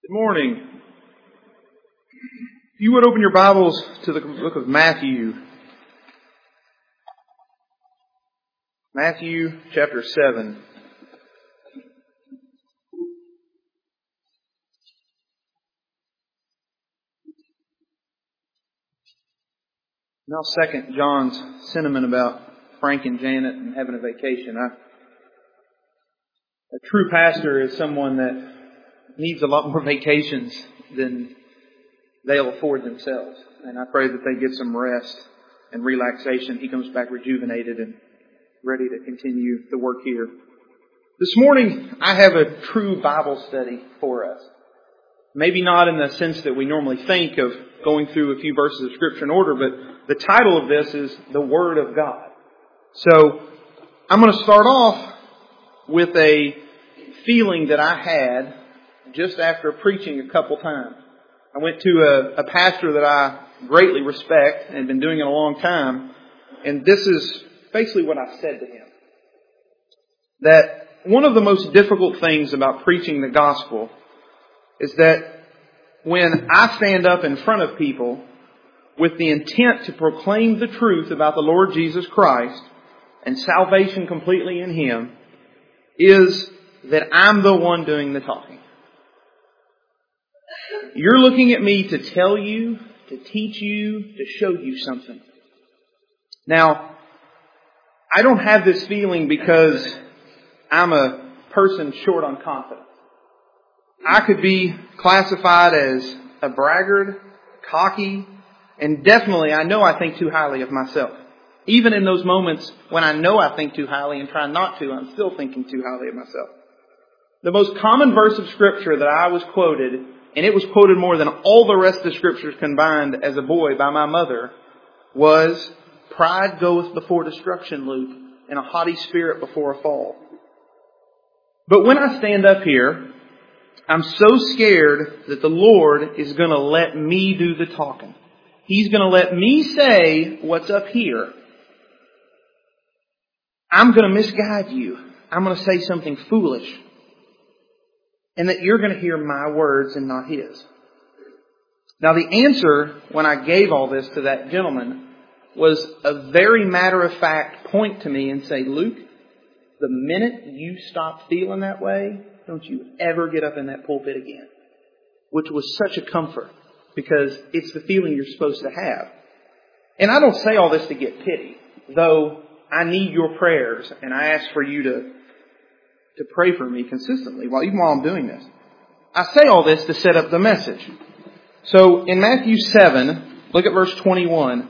Good morning. If you would open your Bibles to the book of Matthew. Matthew chapter 7. Now second John's sentiment about Frank and Janet and having a vacation. A true pastor is someone that needs a lot more vacations than they'll afford themselves. And I pray that they get some rest and relaxation. He comes back rejuvenated and ready to continue the work here. This morning, I have a true Bible study for us. Maybe not in the sense that we normally think of going through a few verses of Scripture in order, but the title of this is The Word of God. So, I'm going to start off with a feeling that I had just after preaching a couple times. I went to a pastor that I greatly respect and have been doing it a long time, and this is basically what I said to him. That one of the most difficult things about preaching the gospel is that when I stand up in front of people with the intent to proclaim the truth about the Lord Jesus Christ and salvation completely in Him, is that I'm the one doing the talking. You're looking at me to tell you, to teach you, to show you something. Now, I don't have this feeling because I'm a person short on confidence. I could be classified as a braggart, cocky, and definitely I know I think too highly of myself. Even in those moments when I know I think too highly and try not to, I'm still thinking too highly of myself. The most common verse of Scripture that I was quoted, and it was quoted more than all the rest of the Scriptures combined as a boy by my mother, was, "Pride goeth before destruction, Luke, and a haughty spirit before a fall." But when I stand up here, I'm so scared that the Lord is going to let me do the talking. He's going to let me say what's up here. I'm going to misguide you. I'm going to say something foolish. And that you're going to hear my words and not His. Now the answer, when I gave all this to that gentleman, was a very matter-of-fact point to me and say, "Luke, the minute you stop feeling that way, don't you ever get up in that pulpit again." Which was such a comfort, because it's the feeling you're supposed to have. And I don't say all this to get pity, though I need your prayers, and I ask for you to pray for me consistently, even while I'm doing this. I say all this to set up the message. So in Matthew 7, look at verse 21.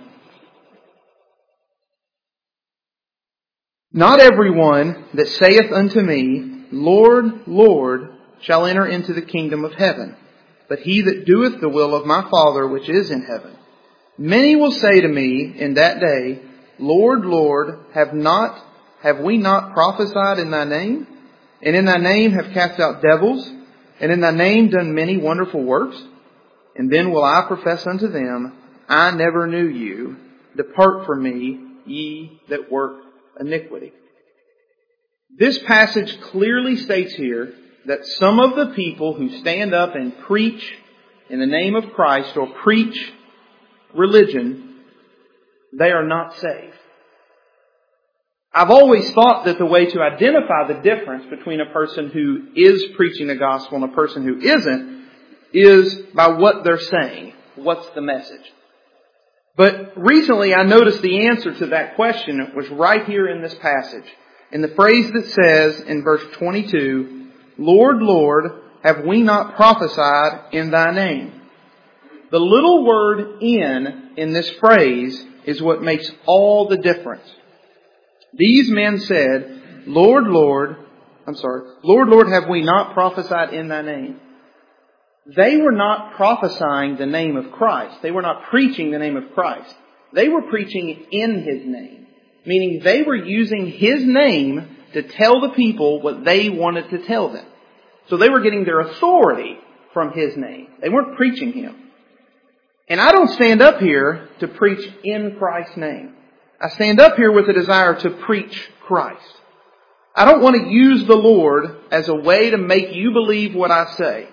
"Not everyone that saith unto me, Lord, Lord, shall enter into the kingdom of heaven, but he that doeth the will of my Father which is in heaven. Many will say to me in that day, Lord, Lord, have we not prophesied in thy name? And in thy name have cast out devils, and in thy name done many wonderful works? And then will I profess unto them, I never knew you. Depart from me, ye that work iniquity." This passage clearly states here that some of the people who stand up and preach in the name of Christ or preach religion, they are not saved. I've always thought that the way to identify the difference between a person who is preaching the gospel and a person who isn't is by what they're saying. What's the message? But recently I noticed the answer to that question was right here in this passage. In the phrase that says in verse 22, "Lord, Lord, have we not prophesied in thy name?" The little word in this phrase is what makes all the difference. These men said, Lord, Lord, have we not prophesied in thy name?" They were not prophesying the name of Christ. They were not preaching the name of Christ. They were preaching in His name. Meaning they were using His name to tell the people what they wanted to tell them. So they were getting their authority from His name. They weren't preaching Him. And I don't stand up here to preach in Christ's name. I stand up here with a desire to preach Christ. I don't want to use the Lord as a way to make you believe what I say.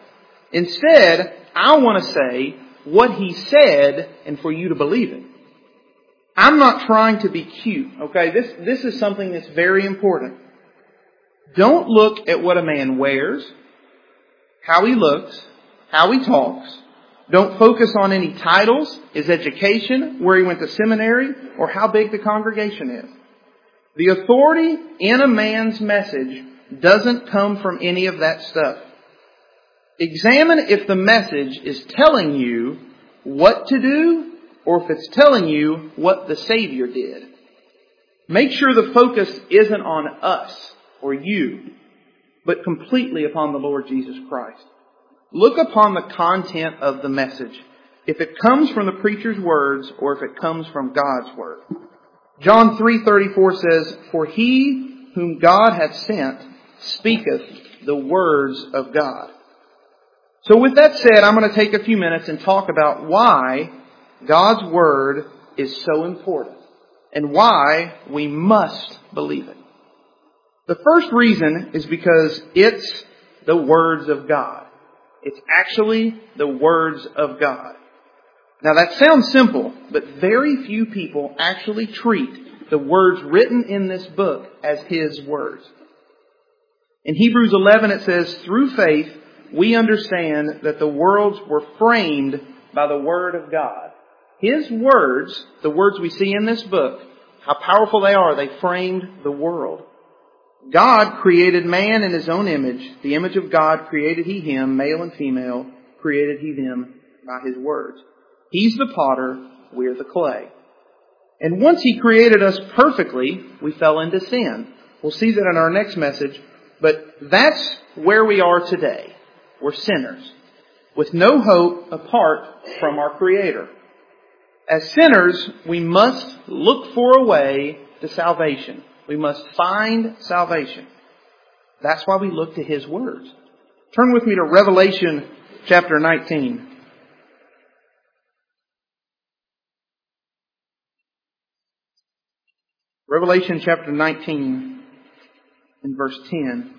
Instead, I want to say what He said and for you to believe it. I'm not trying to be cute, okay? This is something that's very important. Don't look at what a man wears, how he looks, how he talks. Don't focus on any titles, his education, where he went to seminary, or how big the congregation is. The authority in a man's message doesn't come from any of that stuff. Examine if the message is telling you what to do or if it's telling you what the Savior did. Make sure the focus isn't on us or you, but completely upon the Lord Jesus Christ. Look upon the content of the message, if it comes from the preacher's words or if it comes from God's word. John 3:34 says, "For he whom God hath sent speaketh the words of God." So with that said, I'm going to take a few minutes and talk about why God's word is so important and why we must believe it. The first reason is because it's the words of God. It's actually the words of God. Now that sounds simple, but very few people actually treat the words written in this book as His words. In Hebrews 11 it says, "Through faith we understand that the worlds were framed by the Word of God." His words, the words we see in this book, how powerful they are, they framed the world. God created man in His own image. The image of God created He him, male and female, created He them by His words. He's the potter, we're the clay. And once He created us perfectly, we fell into sin. We'll see that in our next message, but that's where we are today. We're sinners, with no hope apart from our Creator. As sinners, we must look for a way to salvation. We must find salvation. That's why we look to His words. Turn with me to Revelation chapter 19. Revelation chapter 19 and verse 10.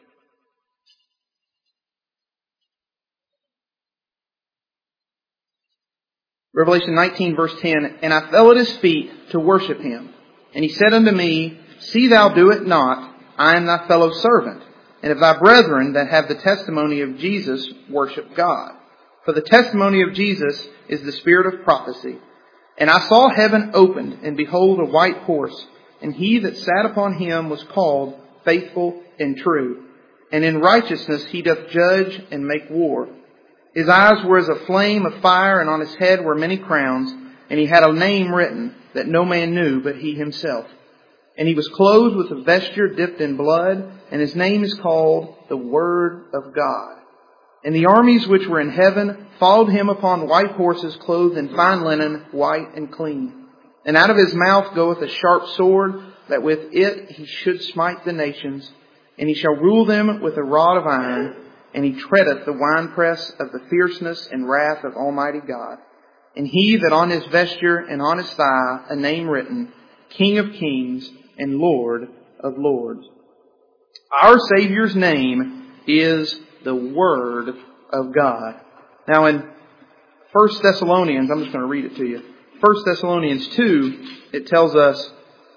Revelation 19 verse 10, "And I fell at His feet to worship Him. And He said unto me, See thou do it not, I am thy fellow servant, and of thy brethren that have the testimony of Jesus worship God. For the testimony of Jesus is the spirit of prophecy. And I saw heaven opened, and behold a white horse, and he that sat upon him was called Faithful and True. And in righteousness he doth judge and make war. His eyes were as a flame of fire, and on his head were many crowns, and he had a name written that no man knew but he himself. And he was clothed with a vesture dipped in blood, and his name is called the Word of God. And the armies which were in heaven followed him upon white horses, clothed in fine linen, white and clean. And out of his mouth goeth a sharp sword, that with it he should smite the nations. And he shall rule them with a rod of iron, and he treadeth the winepress of the fierceness and wrath of Almighty God. And he that on his vesture and on his thigh a name written, King of Kings and Lord of Lords." Our Savior's name is the Word of God. Now in 1 Thessalonians, I'm just going to read it to you. 1 Thessalonians 2, it tells us,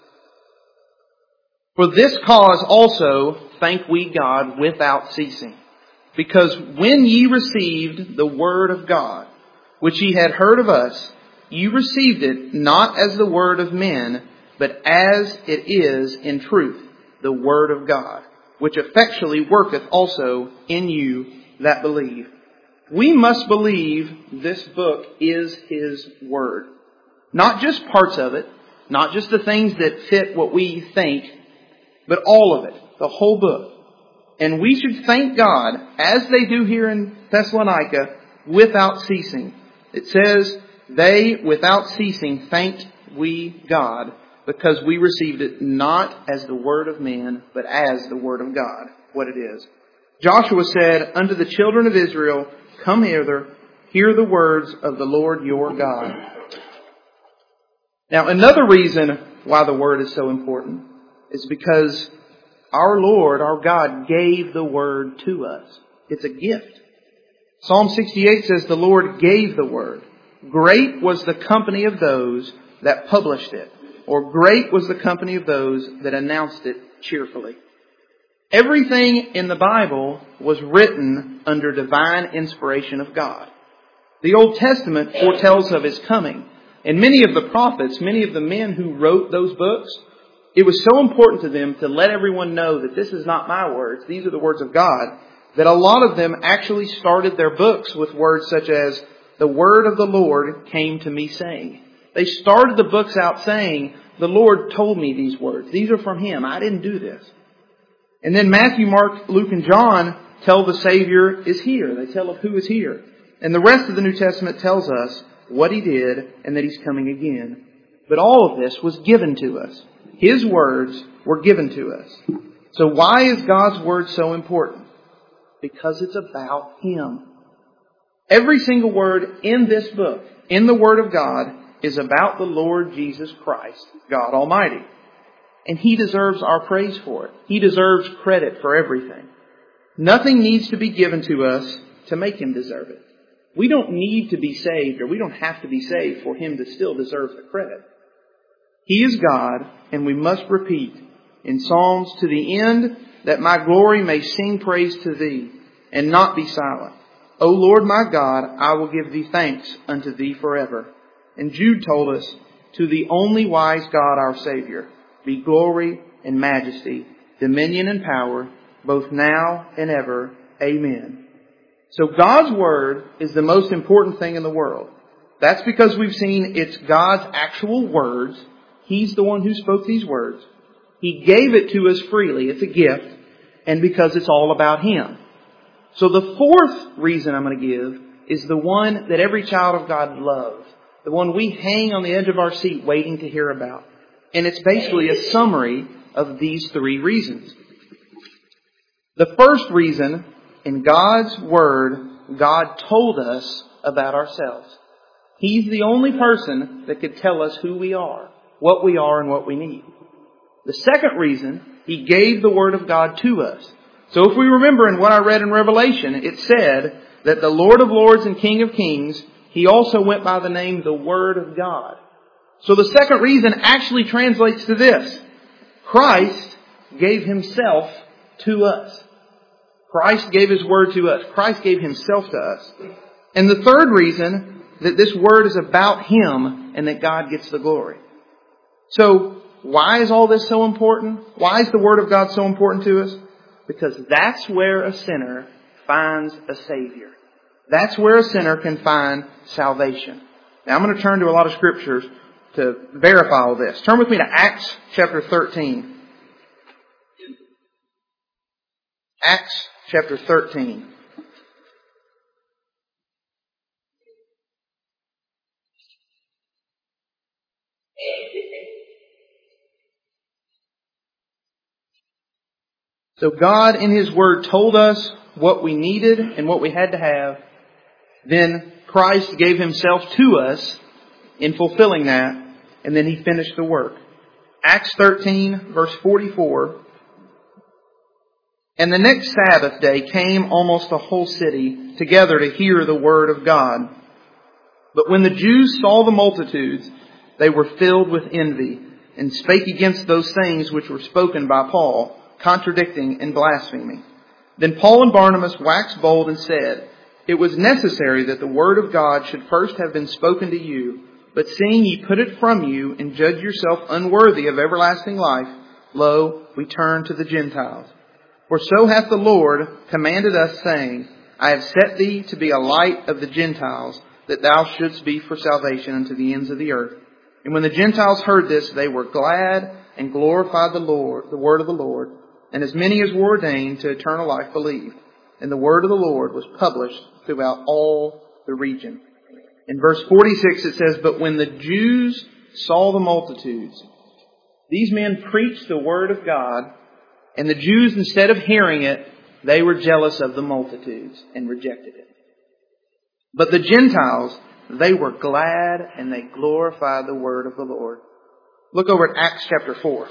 "For this cause also thank we God without ceasing. Because when ye received the Word of God, which ye had heard of us, ye received it not as the word of men, but as it is in truth, the Word of God, which effectually worketh also in you that believe." We must believe this book is His Word. Not just parts of it, not just the things that fit what we think, but all of it, the whole book. And we should thank God, as they do here in Thessalonica, without ceasing. It says, they without ceasing thanked we God, because we received it not as the word of men, but as the Word of God, what it is. Joshua said unto the children of Israel, "Come hither, hear the words of the Lord your God." Now another reason why the Word is so important is because our Lord, our God, gave the Word to us. It's a gift. Psalm 68 says, the Lord gave the word. Great was the company of those that published it, or great was the company of those that announced it cheerfully. Everything in the Bible was written under divine inspiration of God. The Old Testament foretells of His coming. And many of the prophets, many of the men who wrote those books, it was so important to them to let everyone know that this is not my words, these are the words of God, that a lot of them actually started their books with words such as, the word of the Lord came to me saying. They started the books out saying, the Lord told me these words. These are from Him. I didn't do this. And then Matthew, Mark, Luke, and John tell the Savior is here. They tell of who is here. And the rest of the New Testament tells us what He did and that He's coming again. But all of this was given to us. His words were given to us. So why is God's Word so important? Because it's about Him. Every single word in this book, in the Word of God, is about the Lord Jesus Christ, God Almighty. And He deserves our praise for it. He deserves credit for everything. Nothing needs to be given to us to make Him deserve it. We don't need to be saved, or we don't have to be saved for Him to still deserve the credit. He is God, and we must repeat in Psalms to the end that my glory may sing praise to Thee and not be silent. O Lord my God, I will give Thee thanks unto Thee forever. And Jude told us, to the only wise God our Savior be glory and majesty, dominion and power, both now and ever. Amen. So God's Word is the most important thing in the world. That's because we've seen it's God's actual words. He's the one who spoke these words. He gave it to us freely. It's a gift. And because it's all about Him. So the fourth reason I'm going to give is the one that every child of God loves. The one we hang on the edge of our seat waiting to hear about. And it's basically a summary of these three reasons. The first reason, in God's Word, God told us about ourselves. He's the only person that could tell us who we are, what we are, and what we need. The second reason, He gave the Word of God to us. So if we remember in what I read in Revelation, it said that the Lord of Lords and King of Kings, He also went by the name the Word of God. So the second reason actually translates to this. Christ gave Himself to us. Christ gave His Word to us. Christ gave Himself to us. And the third reason that this Word is about Him and that God gets the glory. So why is all this so important? Why is the Word of God so important to us? Because that's where a sinner finds a Savior. That's where a sinner can find salvation. Now I'm going to turn to a lot of scriptures to verify all this. Turn with me to Acts chapter 13. Acts chapter 13. So God in His Word told us what we needed and what we had to have. Then Christ gave Himself to us in fulfilling that. And then He finished the work. Acts 13 verse 44. And the next Sabbath day came almost the whole city together to hear the word of God. But when the Jews saw the multitudes, they were filled with envy and spake against those things which were spoken by Paul, contradicting and blaspheming. Then Paul and Barnabas waxed bold and said, It was necessary that the word of God should first have been spoken to you, but seeing ye put it from you and judge yourself unworthy of everlasting life, lo, we turn to the Gentiles. For so hath the Lord commanded us, saying, I have set thee to be a light of the Gentiles, that thou shouldst be for salvation unto the ends of the earth. And when the Gentiles heard this, they were glad and glorified the Lord, the word of the Lord. And as many as were ordained to eternal life believed. And the word of the Lord was published throughout all the region. In verse 46 it says, But when the Jews saw the multitudes, these men preached the word of God, and the Jews, instead of hearing it, they were jealous of the multitudes and rejected it. But the Gentiles, they were glad and they glorified the word of the Lord. Look over at Acts chapter 4.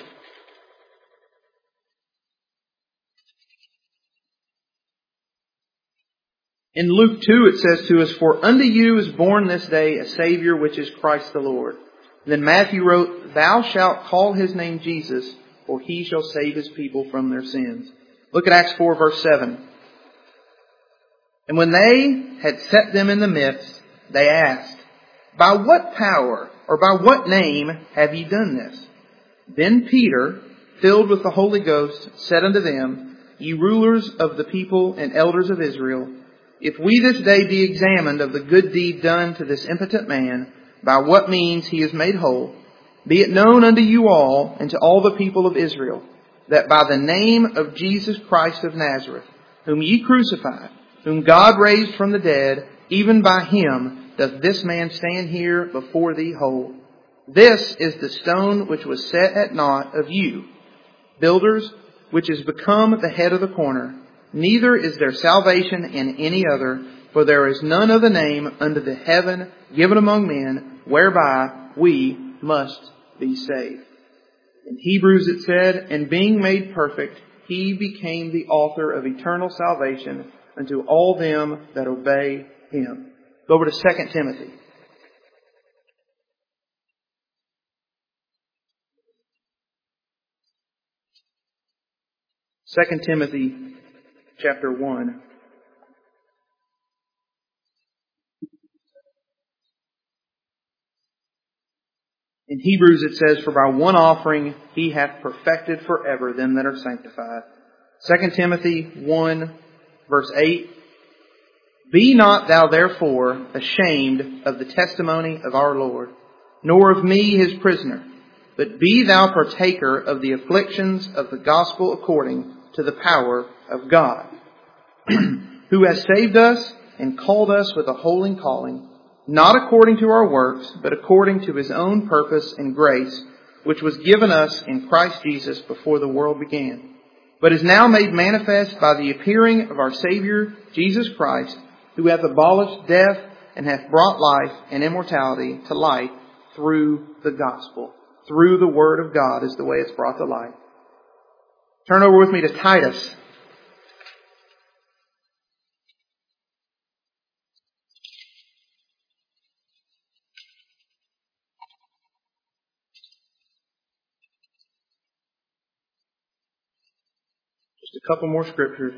In Luke 2 it says to us, "For unto you is born this day a Savior, which is Christ the Lord." Then Matthew wrote, "Thou shalt call his name Jesus, for he shall save his people from their sins." Look at Acts 4 verse 7. "And when they had set them in the midst, they asked, By what power or by what name have ye done this? Then Peter, filled with the Holy Ghost, said unto them, Ye rulers of the people and elders of Israel, if we this day be examined of the good deed done to this impotent man, by what means he is made whole, be it known unto you all and to all the people of Israel, that by the name of Jesus Christ of Nazareth, whom ye crucified, whom God raised from the dead, even by him doth this man stand here before thee whole. This is the stone which was set at naught of you, builders, which is become the head of the corner. Neither is there salvation in any other, for there is none other name under the heaven given among men, whereby we must be saved." In Hebrews it said, "And being made perfect, he became the author of eternal salvation unto all them that obey him." Go over to 2 Timothy. 2 Timothy chapter 1. In Hebrews it says, "For by one offering he hath perfected forever them that are sanctified." 2 Timothy 1 verse 8. "Be not thou therefore ashamed of the testimony of our Lord, nor of me his prisoner, but be thou partaker of the afflictions of the gospel according to the power of God, who has saved us and called us with a holy calling, not according to our works, but according to his own purpose and grace, which was given us in Christ Jesus before the world began, but is now made manifest by the appearing of our Savior Jesus Christ, who hath abolished death and hath brought life and immortality to light through the gospel." Through the Word of God is the way it's brought to light. Turn over with me to Titus. Just a couple more scriptures.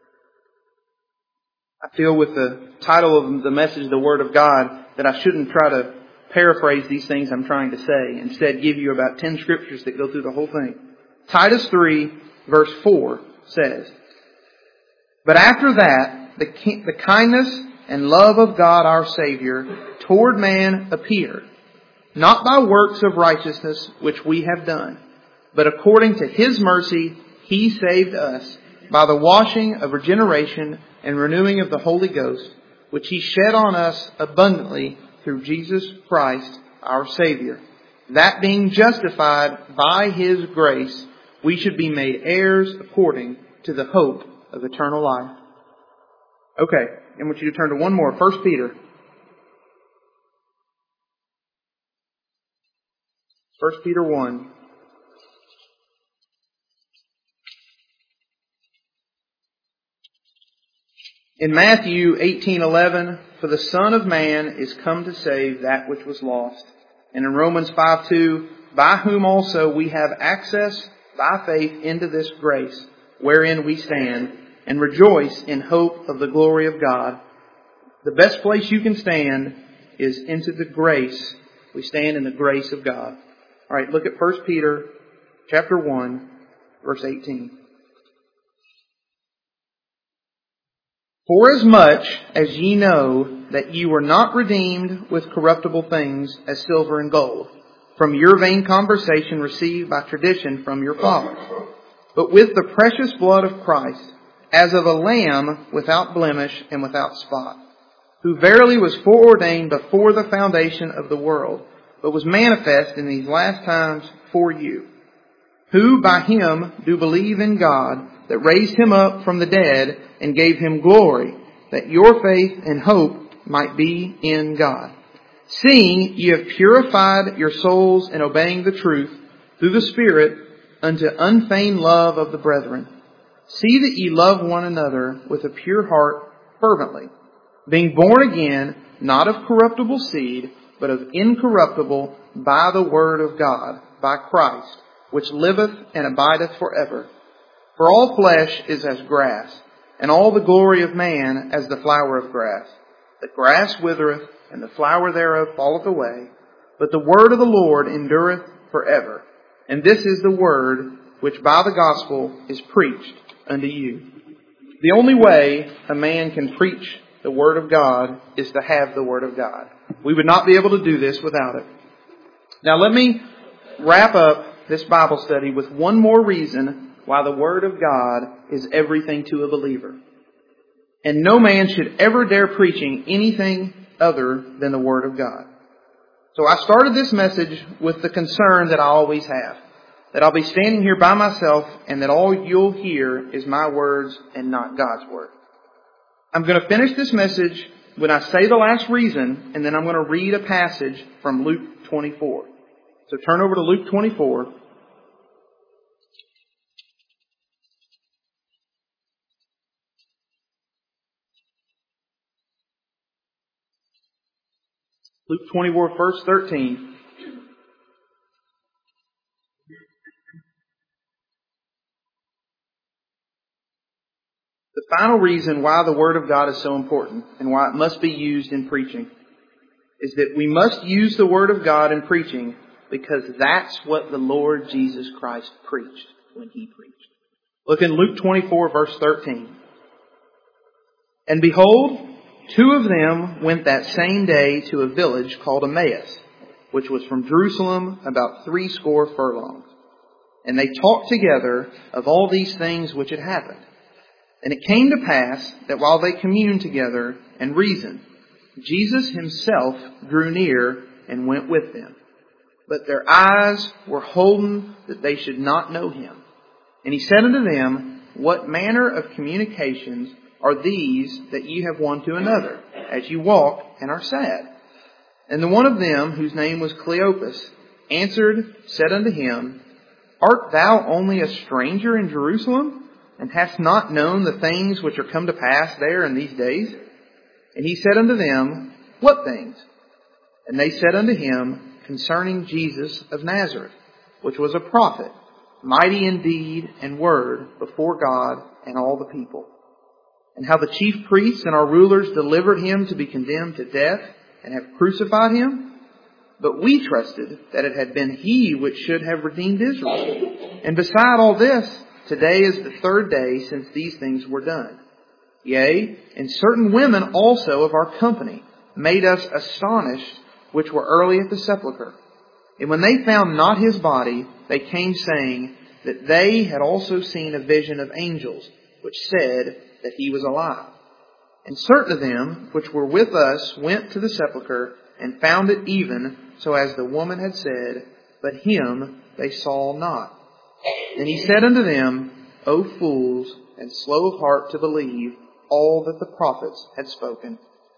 I feel with the title of the message, The Word of God, that I shouldn't try to paraphrase these things I'm trying to say. Instead, give you about 10 scriptures that go through the whole thing. Titus 3 verse 4 says, "But after that, the kindness and love of God our Savior toward man appeared, not by works of righteousness which we have done, but according to his mercy he saved us by the washing of regeneration and renewing of the Holy Ghost, which he shed on us abundantly through Jesus Christ our Savior, that being justified by his grace, we should be made heirs according to the hope of eternal life." Okay, I want you to turn to one more. 1 Peter. 1 Peter 1. In Matthew 18:11, "For the Son of Man is come to save that which was lost." And in Romans 5:2, "By whom also we have access by faith into this grace, wherein we stand, and rejoice in hope of the glory of God." The best place you can stand is into the grace. We stand in the grace of God. All right, look at 1 Peter chapter 1, verse 18. "Forasmuch as ye know that ye were not redeemed with corruptible things as silver and gold, from your vain conversation received by tradition from your fathers, but with the precious blood of Christ, as of a lamb without blemish and without spot, who verily was foreordained before the foundation of the world, but was manifest in these last times for you, who by him do believe in God, that raised him up from the dead and gave him glory, that your faith and hope might be in God. Seeing ye have purified your souls in obeying the truth through the Spirit unto unfeigned love of the brethren. See that ye love one another with a pure heart fervently, being born again, not of corruptible seed, but of incorruptible, by the word of God, by Christ, which liveth and abideth forever. For all flesh is as grass, and all the glory of man as the flower of grass. The grass withereth, and the flower thereof falleth away, but the word of the Lord endureth forever. And this is the word which by the gospel is preached unto you. The only way a man can preach the word of God is to have the word of God. We would not be able to do this without it. Now let me wrap up this Bible study with one more reason why the word of God is everything to a believer. And no man should ever dare preaching anything other than the word of God. So I started this message with the concern that I always have, that I'll be standing here by myself and that all you'll hear is my words and not God's word. I'm going to finish this message when I say the last reason, and then I'm going to read a passage from Luke 24. So turn over to Luke 24. Luke 24, verse 13. The final reason why the Word of God is so important and why it must be used in preaching is that we must use the Word of God in preaching because that's what the Lord Jesus Christ preached when He preached. Look in Luke 24, verse 13. And behold, two of them went that same day to a village called Emmaus, which was from Jerusalem about 80 furlongs. And they talked together of all these things which had happened. And it came to pass that while they communed together and reasoned, Jesus Himself drew near and went with them. But their eyes were holden that they should not know Him. And He said unto them, What manner of communications are these that ye have one to another, as you walk and are sad? And the one of them, whose name was Cleopas, answered, said unto Him, Art thou only a stranger in Jerusalem, and hast not known the things which are come to pass there in these days? And He said unto them, What things? And they said unto Him, Concerning Jesus of Nazareth, which was a prophet, mighty in deed and word before God and all the people. And how the chief priests and our rulers delivered Him to be condemned to death, and have crucified Him? But we trusted that it had been He which should have redeemed Israel. And beside all this, today is the third day since these things were done. Yea, and certain women also of our company made us astonished, which were early at the sepulchre. And when they found not His body, they came saying that they had also seen a vision of angels, which said that He was alive. And certain of them which were with us went to the sepulchre, and found it even so as the woman had said, but Him they saw not. And He said unto them, O fools, and slow of heart to believe all that the prophets had spoken.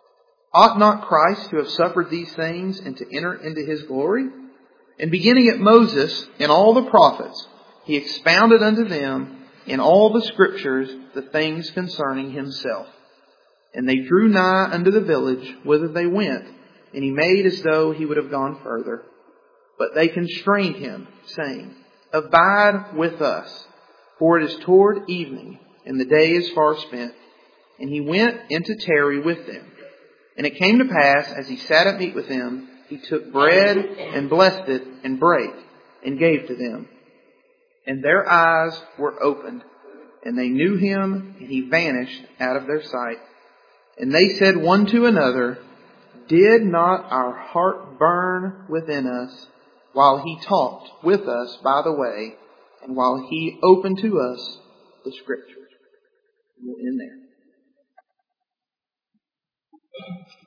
Ought not Christ to have suffered these things, and to enter into His glory? And beginning at Moses and all the prophets, He expounded unto them in all the Scriptures the things concerning Himself. And they drew nigh unto the village whither they went, and He made as though He would have gone further. But they constrained Him, saying, Abide with us, for it is toward evening, and the day is far spent. And He went in to tarry with them. And it came to pass, as He sat at meat with them, He took bread, and blessed it, and brake, and gave to them. And their eyes were opened, and they knew Him, and He vanished out of their sight. And they said one to another, Did not our heart burn within us, while He talked with us by the way, and while He opened to us the Scriptures? We'll end there.